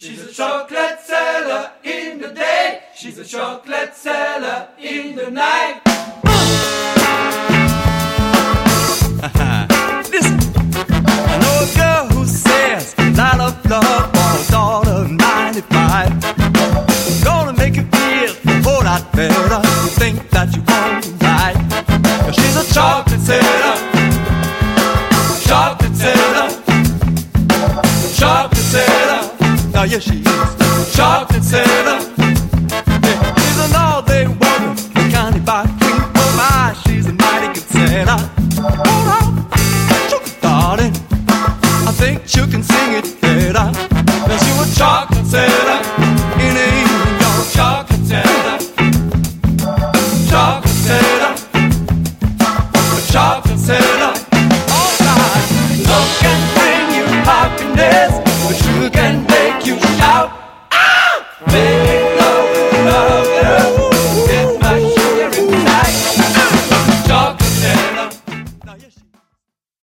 She's a chocolate seller in the day. She's a chocolate seller in the night. Listen, I know a girl who says light up love for $1.95. Gonna make you feel a whole lot better. You think that you won't right. She's a chocolate seller, chocolate seller, chocolate seller. Oh yeah, she is chocolate seller. Yeah, she's an all-day woman, a kind of by queen. Oh my, she's a mighty good seller. Hold on, sugar darling, I think you can sing it better. 'Cause you're a chocolate seller.